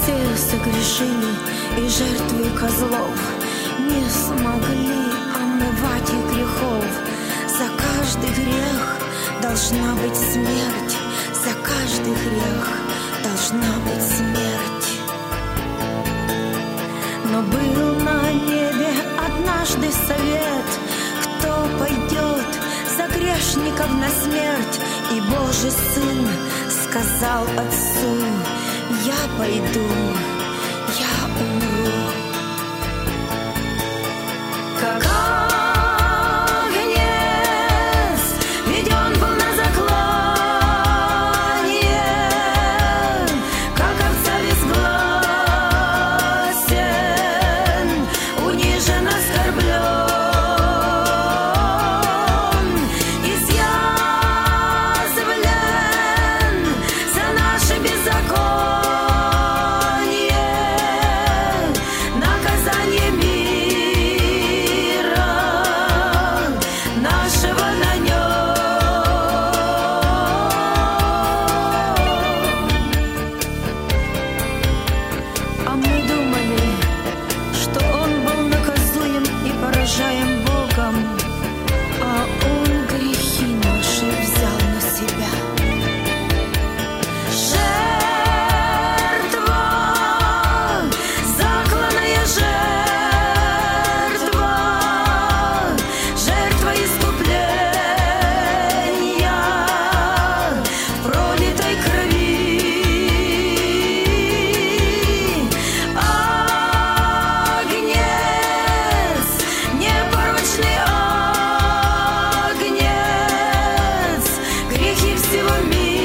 Все согрешили, и жертвы козлов не смогли омывать их грехов. За каждый грех должна быть смерть, за каждый грех должна быть смерть. Но был на небе однажды совет, кто пойдет за грешников на смерть. И Божий Сын сказал Отцу: я пойду, я умру. Как агнец, ведь он был на заклание, как овца безгласен, унижен, оскорблен, изъязвлен за наше беззаконие, наказание мира нашего на нем. А мы думали, что он был наказуем и поражаем Богом, а он грехи наши взял на себя. Жертва, закланная жертва, жертва искупления пролитой крови. Агнец, непорочный агнец, грехи всего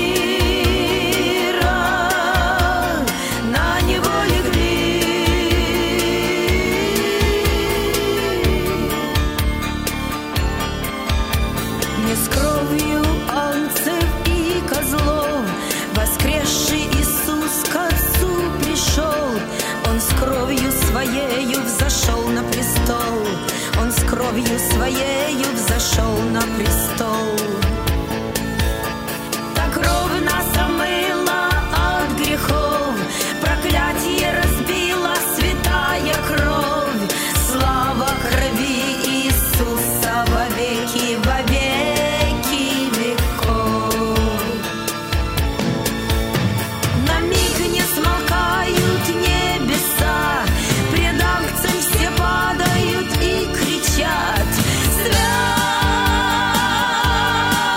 мира на него легли. Не с кровью ангцев и козлов воскресший Иисус к Отцу пришел. Он с кровью своею взошел на престол. Он с кровью своею взошел на престол. Так кровь нас омыла от грехов, проклятие разбила святая кровь. Слава крови Иисуса во веки веков. На миг не смолкают небеса, пред Агнцем все падают и кричат: свят,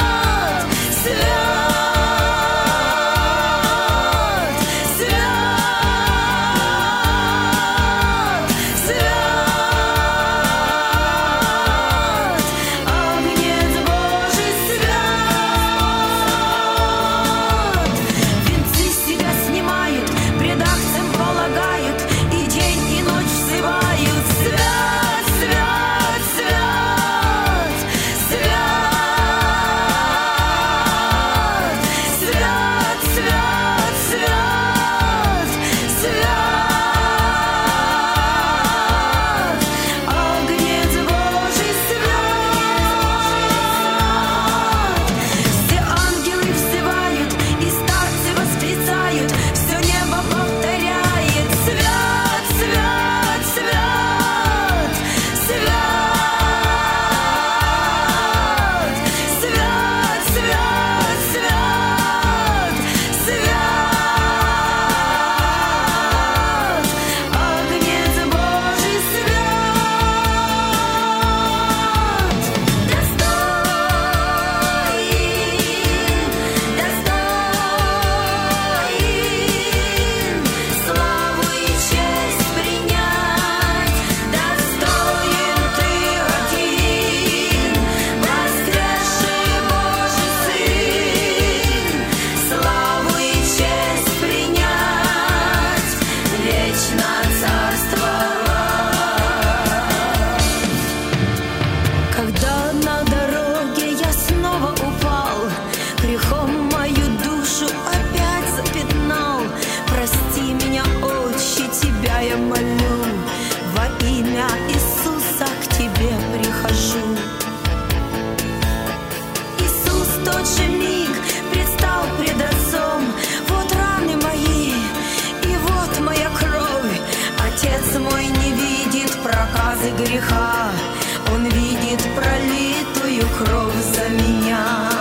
грязи греха, Он видит пролитую кровь за меня.